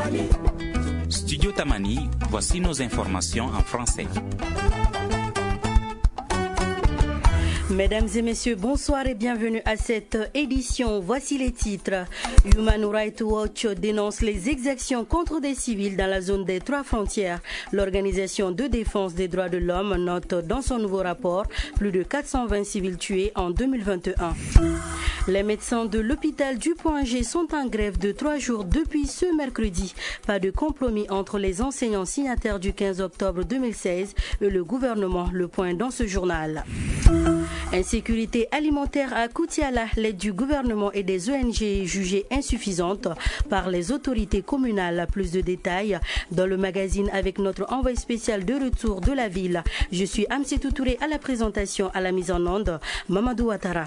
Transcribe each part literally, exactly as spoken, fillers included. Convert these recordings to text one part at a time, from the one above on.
Studio Tamani, voici nos informations en français. Mesdames et messieurs, bonsoir et bienvenue à cette édition. Voici les titres. Human Rights Watch dénonce les exactions contre des civils dans la zone des trois frontières. L'organisation de défense des droits de l'homme note dans son nouveau rapport plus de quatre cent vingt civils tués en deux mille vingt et un. Les médecins de l'hôpital du Point G sont en grève de trois jours depuis ce mercredi. Pas de compromis entre les enseignants signataires du quinze octobre deux mille seize et le gouvernement. Le point dans ce journal. Insécurité alimentaire à Koutiala, l'aide du gouvernement et des O N G jugée insuffisante par les autorités communales. Plus de détails dans le magazine avec notre envoyé spécial de retour de la ville. Je suis Amsetou Touré à la présentation, à la mise en onde, Mamadou Ouattara.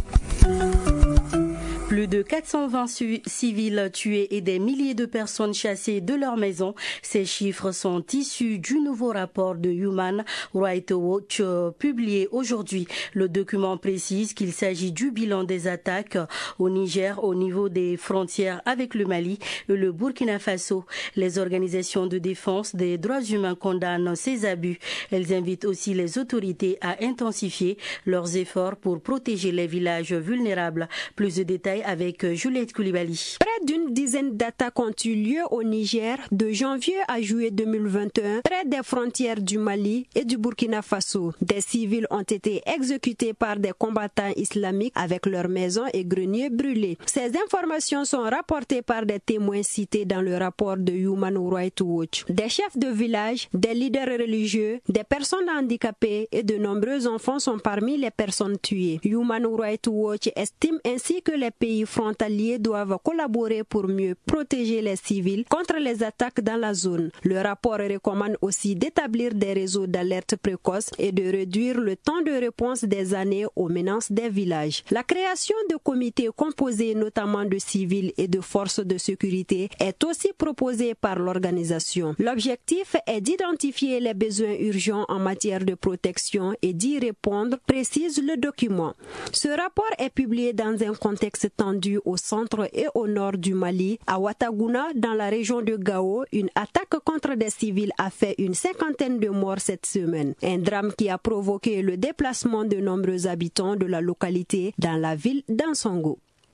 Plus de quatre cent vingt civils tués et des milliers de personnes chassées de leur maison. Ces chiffres sont issus du nouveau rapport de Human Rights Watch publié aujourd'hui. Le document précise qu'il s'agit du bilan des attaques au Niger au niveau des frontières avec le Mali et le Burkina Faso. Les organisations de défense des droits humains condamnent ces abus. Elles invitent aussi les autorités à intensifier leurs efforts pour protéger les villages vulnérables. Plus de détails avec Juliette Koulibaly. Près d'une dizaine d'attaques ont eu lieu au Niger de janvier à juillet deux mille vingt et un, près des frontières du Mali et du Burkina Faso. Des civils ont été exécutés par des combattants islamiques avec leurs maisons et greniers brûlés. Ces informations sont rapportées par des témoins cités dans le rapport de Human Rights Watch. Des chefs de village, des leaders religieux, des personnes handicapées et de nombreux enfants sont parmi les personnes tuées. Human Rights Watch estime ainsi que les pays frontaliers doivent collaborer pour mieux protéger les civils contre les attaques dans la zone. Le rapport recommande aussi d'établir des réseaux d'alerte précoce et de réduire le temps de réponse des années aux menaces des villages. La création de comités composés notamment de civils et de forces de sécurité est aussi proposée par l'organisation. L'objectif est d'identifier les besoins urgents en matière de protection et d'y répondre, précise le document. Ce rapport est publié dans un contexte tendu au centre et au nord du Mali. À Ouattaguna, dans la région de Gao, une attaque contre des civils a fait une cinquantaine de morts cette semaine. Un drame qui a provoqué le déplacement de nombreux habitants de la localité dans la ville d'Ansongo.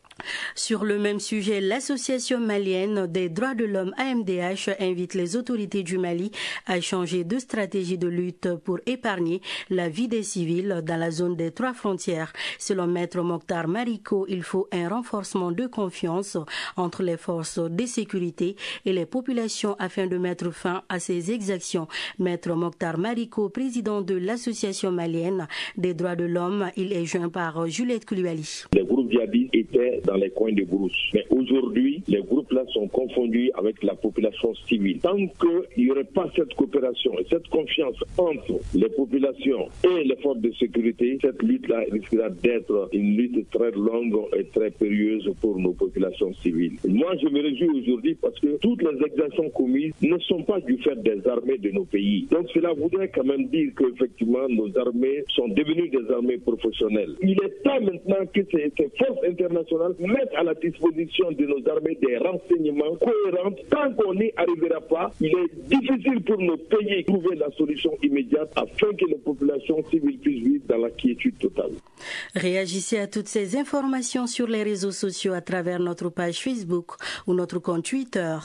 Sur le même sujet, l'association malienne des droits de l'homme A M D H invite les autorités du Mali à changer de stratégie de lutte pour épargner la vie des civils dans la zone des trois frontières. Selon Maître Mokhtar Mariko, il faut un renforcement de confiance entre les forces de sécurité et les populations afin de mettre fin à ces exactions. Maître Mokhtar Mariko, président de l'association malienne des droits de l'homme, il est joint par Juliette Koulibaly. Les groupes djihadistes étaient dans les coins de brousse. Mais aujourd'hui, les groupes-là sont confondus avec la population civile. Tant qu'il n'y aurait pas cette coopération et cette confiance entre les populations et les forces de sécurité, cette lutte-là risquera d'être une lutte très longue et très périlleuse pour nos populations civiles. Moi, je me réjouis aujourd'hui parce que toutes les exactions commises ne sont pas du fait des armées de nos pays. Donc cela voudrait quand même dire qu'effectivement, nos armées sont devenues des armées professionnelles. Il est temps maintenant que ces, ces forces internationales mettre à la disposition de nos armées des renseignements cohérents. Tant qu'on n'y arrivera pas, il est difficile pour nos pays de trouver la solution immédiate afin que les populations civiles puissent vivre dans la quiétude totale. Réagissez à toutes ces informations sur les réseaux sociaux à travers notre page Facebook ou notre compte Twitter.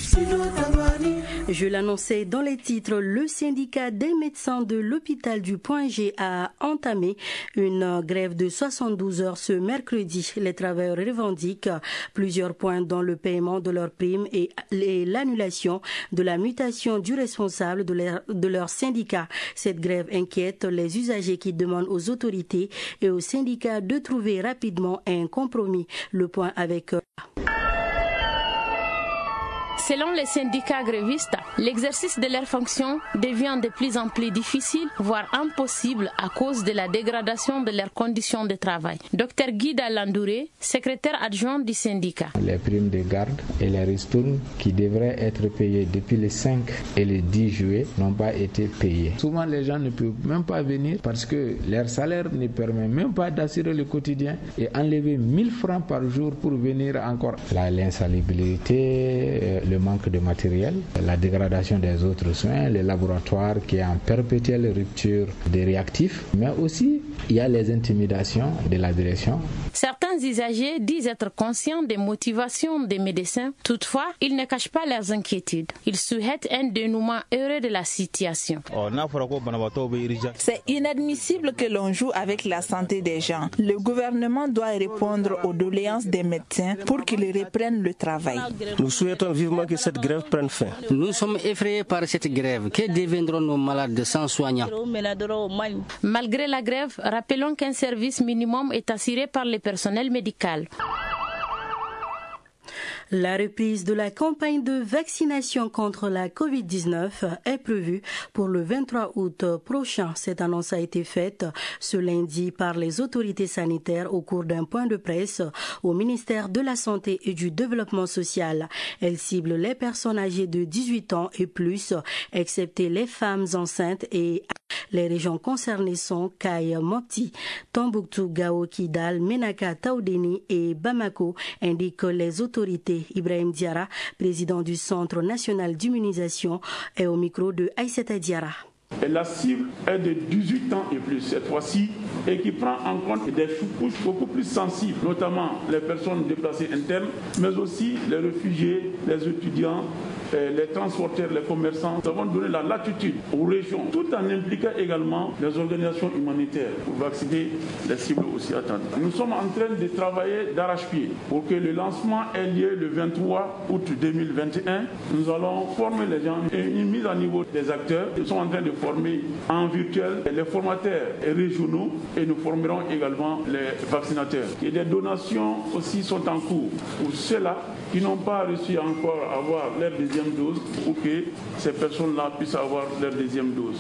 Je l'annonçais dans les titres, le syndicat des médecins de l'hôpital du Point G a entamé une grève de soixante-douze heures ce mercredi. Les travailleurs revendiquent plusieurs points dont le paiement de leurs primes et l'annulation de la mutation du responsable de leur, de leur syndicat. Cette grève inquiète les usagers qui demandent aux autorités et aux syndicats de trouver rapidement un compromis. Le point avec... Selon les syndicats grévistes, l'exercice de leurs fonctions devient de plus en plus difficile, voire impossible à cause de la dégradation de leurs conditions de travail. Docteur Guida Landouré, secrétaire adjoint du syndicat. Les primes de garde et les ristournes qui devraient être payées depuis le cinq et le dix juillet n'ont pas été payées. Souvent les gens ne peuvent même pas venir parce que leur salaire ne permet même pas d'assurer le quotidien et enlever mille francs par jour pour venir encore. Là, l'insalubrité, le le manque de matériel, la dégradation des autres soins, les laboratoires qui est en perpétuelle rupture des réactifs, mais aussi il y a les intimidations de la direction. Certains usagers disent être conscients des motivations des médecins. Toutefois, ils ne cachent pas leurs inquiétudes. Ils souhaitent un dénouement heureux de la situation. C'est inadmissible que l'on joue avec la santé des gens. Le gouvernement doit répondre aux doléances des médecins pour qu'ils reprennent le travail. Nous souhaitons vivement que cette grève prenne fin. Nous sommes effrayés par cette grève. Que deviendront nos malades sans soignants? Malgré la grève, rappelons qu'un service minimum est assuré par le personnel médical. La reprise de la campagne de vaccination contre la covid dix-neuf est prévue pour le vingt-trois août prochain. Cette annonce a été faite ce lundi par les autorités sanitaires au cours d'un point de presse au ministère de la Santé et du Développement social. Elle cible les personnes âgées de dix-huit ans et plus, excepté les femmes enceintes, et les régions concernées sont Kaya Mopti, Tombouctou, Gao, Kidal, Menaka, Taoudeni et Bamako, indiquent les autorités. Ibrahim Diarra, président du Centre national d'immunisation, est au micro de Aïssata Diarra. Et la cible est de dix-huit ans et plus cette fois-ci, et qui prend en compte des sous-couches beaucoup plus sensibles, notamment les personnes déplacées internes, mais aussi les réfugiés, les étudiants, les transporteurs, les commerçants. Nous avons donné la latitude aux régions, tout en impliquant également les organisations humanitaires pour vacciner les cibles aussi attendues. Nous sommes en train de travailler d'arrache-pied pour que le lancement ait lieu le vingt-trois août deux mille vingt et un. Nous allons former les gens et une mise à niveau des acteurs. Nous sommes en train de former en virtuel les formateurs régionaux et nous formerons également les vaccinateurs. Et des donations aussi sont en cours pour ceux-là qui n'ont pas reçu encore à avoir leur deuxième dose ou que ces personnes-là puissent avoir leur deuxième dose.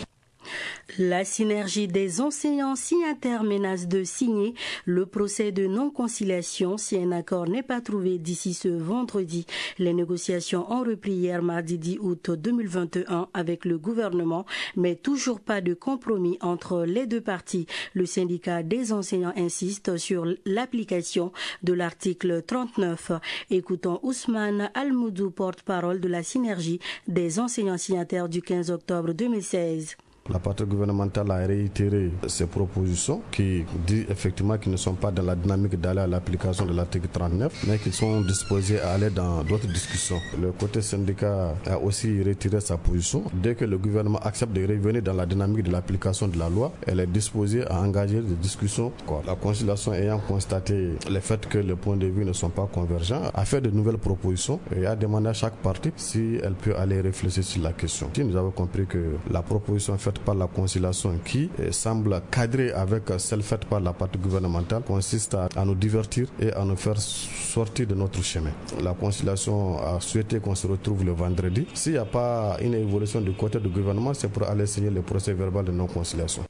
La synergie des enseignants signataires menace de signer le procès de non-conciliation si un accord n'est pas trouvé d'ici ce vendredi. Les négociations ont repris hier mardi dix août deux mille vingt et un avec le gouvernement, mais toujours pas de compromis entre les deux parties. Le syndicat des enseignants insiste sur l'application de l'article trente-neuf. Écoutons Ousmane Almoudou, porte-parole de la synergie des enseignants signataires du quinze octobre deux mille seize. La partie gouvernementale a réitéré ses propositions qui disent effectivement qu'ils ne sont pas dans la dynamique d'aller à l'application de l'article trente-neuf, mais qu'ils sont disposés à aller dans d'autres discussions. Le côté syndicat a aussi retiré sa position. Dès que le gouvernement accepte de revenir dans la dynamique de l'application de la loi, elle est disposée à engager des discussions. La conciliation ayant constaté le fait que les points de vue ne sont pas convergents, a fait de nouvelles propositions et a demandé à chaque partie si elle peut aller réfléchir sur la question. Si nous avons compris que la proposition faite par la conciliation qui semble cadrer avec celle faite par la partie gouvernementale consiste à, à nous divertir et à nous faire sortir de notre chemin. La conciliation a souhaité qu'on se retrouve le vendredi. S'il n'y a pas une évolution du côté du gouvernement, c'est pour aller signer le procès verbal de non-conciliation.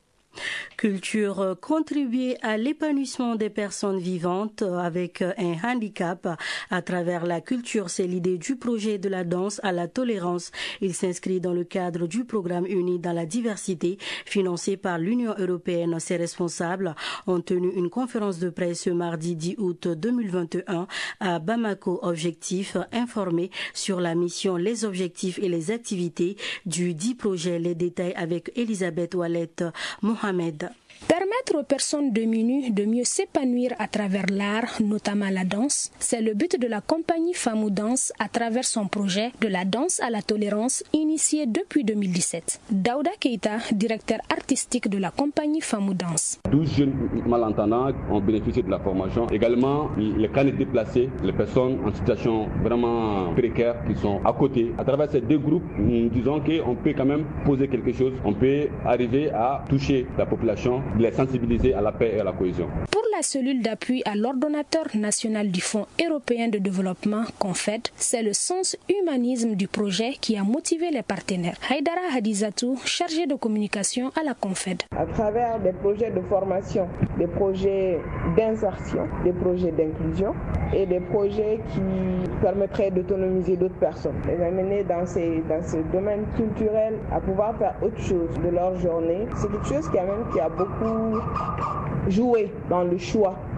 Culture, contribuer à l'épanouissement des personnes vivantes avec un handicap à travers la culture, c'est l'idée du projet de la danse à la tolérance. Il s'inscrit dans le cadre du programme Unis dans la diversité financé par l'Union européenne. Ses responsables ont tenu une conférence de presse ce mardi dix août deux mille vingt et un à Bamako. Objectif, informer sur la mission, les objectifs et les activités du dit projet. Les détails avec Elisabeth Wallet Mohamed. Permettre aux personnes démunies de mieux s'épanouir à travers l'art, notamment la danse, c'est le but de la compagnie Famou Danse à travers son projet de la danse à la tolérance initié depuis deux mille dix-sept. Daouda Keita, directeur artistique de la compagnie Famou Danse. douze jeunes malentendants ont bénéficié de la formation. Également, les cas déplacés, les personnes en situation vraiment précaire qui sont à côté. À travers ces deux groupes, nous disons qu'on peut quand même poser quelque chose. On peut arriver à toucher la population, de les sensibiliser à la paix et à la cohésion. Pour la cellule d'appui à l'ordonnateur national du Fonds européen de développement, CONFED, c'est le sens humanisme du projet qui a motivé les partenaires. Haïdara Hadizatou, chargé de communication à la CONFED. À travers des projets de formation, des projets d'insertion, des projets d'inclusion et des projets qui permettraient d'autonomiser d'autres personnes, les amener dans ces, dans ce domaine culturel à pouvoir faire autre chose de leur journée. C'est quelque chose qui a même qui a beaucoup joué dans le choix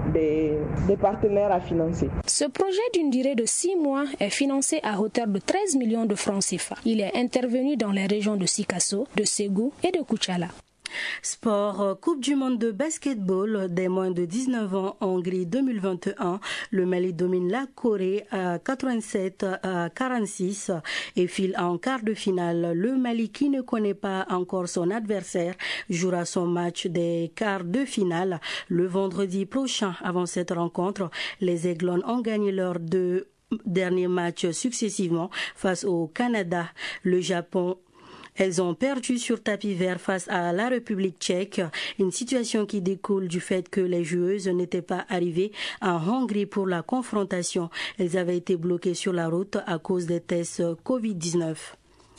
des, des partenaires à financer. Ce projet d'une durée de six mois est financé à hauteur de treize millions de francs C F A. Il est intervenu dans les régions de Sikasso, de Ségou et de Koutiala. Sport, Coupe du monde de basketball des moins de dix-neuf ans en Hongrie deux mille vingt et un. Le Mali domine la Corée à quatre-vingt-sept à quarante-six et file en quart de finale. Le Mali, qui ne connaît pas encore son adversaire, jouera son match des quarts de finale le vendredi prochain. Avant cette rencontre, les Aiglons ont gagné leurs deux derniers matchs successivement face au Canada, le Japon. Elles ont perdu sur tapis vert face à la République tchèque, une situation qui découle du fait que les joueuses n'étaient pas arrivées en Hongrie pour la confrontation. Elles avaient été bloquées sur la route à cause des tests covid dix-neuf.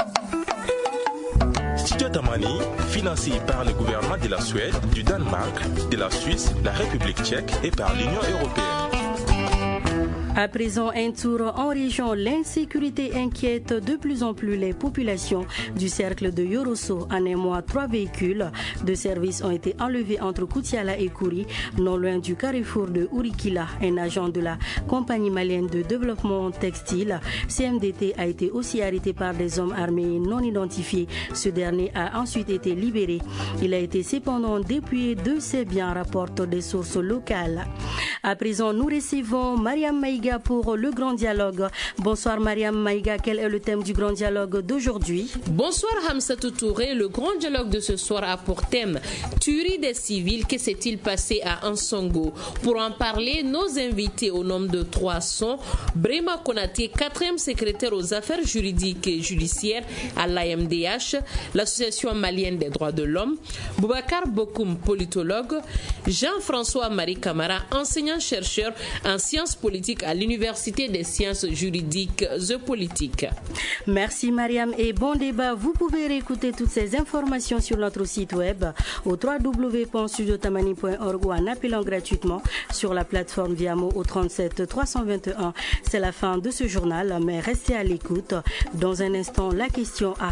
Studio Tamani, financé par le gouvernement de la Suède, du Danemark, de la Suisse, la République tchèque et par l'Union européenne. À présent, un tour en région. L'insécurité inquiète de plus en plus les populations du cercle de Yorosso. En un mois, trois véhicules de service ont été enlevés entre Koutiala et Kouri, non loin du carrefour de Urikila. Un agent de la compagnie malienne de développement textile, C M D T, a été aussi arrêté par des hommes armés non identifiés. Ce dernier a ensuite été libéré. Il a été cependant dépouillé de ses biens, rapportent des sources locales. À présent, nous recevons Mariam Maïga pour le grand dialogue. Bonsoir Mariam Maïga, quel est le thème du grand dialogue d'aujourd'hui? Bonsoir Hamsatou Touré, le grand dialogue de ce soir a pour thème tuerie des civils, que s'est-il passé à Ansongo? Pour en parler, nos invités au nombre de trois sont Brema Konaté, quatrième secrétaire aux affaires juridiques et judiciaires à l'A M D H, l'association malienne des droits de l'homme, Boubacar Bokoum, politologue, Jean-François Marie Camara, enseignant-chercheur en sciences politiques à l'Université des sciences juridiques et politiques. Merci Mariam et bon débat. Vous pouvez réécouter toutes ces informations sur notre site web au w w w point studio tamani point org ou en appelant gratuitement sur la plateforme Viamo au trente-sept trois cent vingt et un. C'est la fin de ce journal, mais restez à l'écoute. Dans un instant, la question A.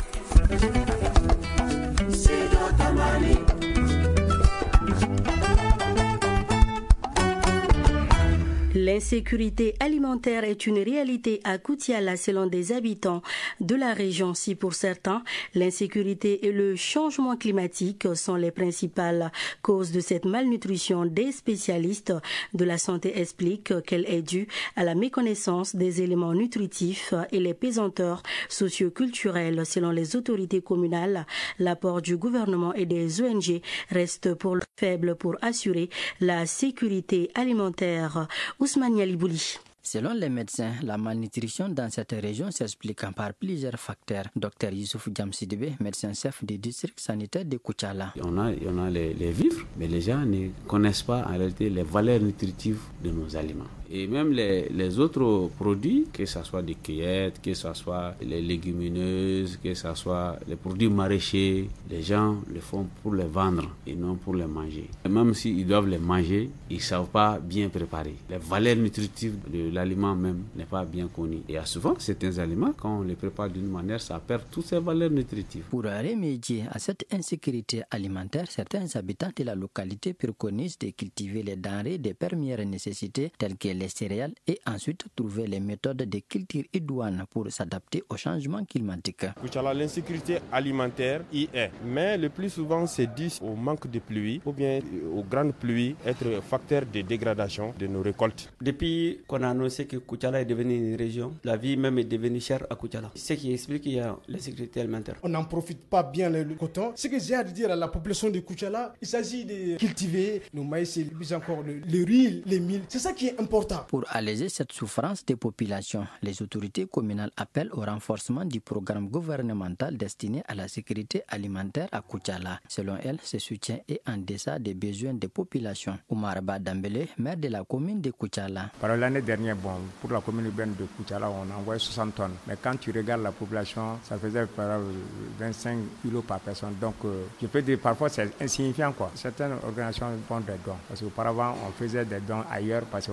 L'insécurité alimentaire est une réalité à Koutiala selon des habitants de la région. Si pour certains, l'insécurité et le changement climatique sont les principales causes de cette malnutrition, des spécialistes de la santé expliquent qu'elle est due à la méconnaissance des éléments nutritifs et les pesanteurs socioculturels. Selon les autorités communales, l'apport du gouvernement et des O N G reste pour le faible pour assurer la sécurité alimentaire. Ousmane Yalibouli. Selon les médecins, la malnutrition dans cette région s'explique par plusieurs facteurs. Docteur Youssouf Djamsidibé, médecin-chef du district sanitaire de Koutiala. On a, on a les, les vivres, mais les gens ne connaissent pas en réalité les valeurs nutritives de nos aliments. Et même les, les autres produits, que ce soit des cueillettes, que ce soit les légumineuses, que ce soit les produits maraîchers, les gens le font pour les vendre et non pour les manger. Et même s'ils doivent les manger, ils ne savent pas bien préparer. Les valeurs nutritives de l'aliment même n'est pas bien connue. Et souvent, certains aliments, quand on les prépare d'une manière, ça perd toutes ces valeurs nutritives. Pour remédier à cette insécurité alimentaire, certains habitants de la localité préconisent de cultiver les denrées de première nécessité telles que les céréales et ensuite trouver les méthodes de culture idoines pour s'adapter au changement climatique. L'insécurité alimentaire y est, mais le plus souvent c'est dû au manque de pluie ou bien aux grandes pluies être facteur de dégradation de nos récoltes. Depuis qu'on a annoncé que Koutiala est devenu une région, la vie même est devenue chère à Koutiala. Ce qui explique qu'il y a l'insécurité alimentaire. On n'en profite pas bien le coton. Ce que j'ai à dire à la population de Koutiala, il s'agit de cultiver nos maïs et plus encore le, le riz, les milles. C'est ça qui est important. Pour alléger cette souffrance des populations, les autorités communales appellent au renforcement du programme gouvernemental destiné à la sécurité alimentaire à Koutiala. Selon elle, ce soutien est en deçà des besoins des populations. Oumar Badambele, maire de la commune de Koutiala. Par l'année dernière, bon, pour la commune urbaine de Koutiala, on a envoyé soixante tonnes. Mais quand tu regardes la population, ça faisait par vingt-cinq kilos par personne. Donc, euh, je peux dire parfois c'est insignifiant, quoi. Certaines organisations font des dons. Parce qu'auparavant, on faisait des dons ailleurs parce qu'on croit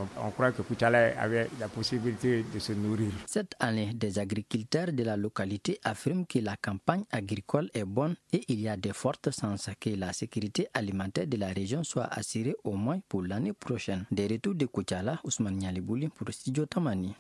savait que Koutiala avait la possibilité de se nourrir. Cette année, des agriculteurs de la localité affirment que la campagne agricole est bonne et il y a de fortes chances que la sécurité alimentaire de la région soit assurée au moins pour l'année prochaine. Des retours de Koutiala, Ousmane Nialibouli pour Studio Tamani.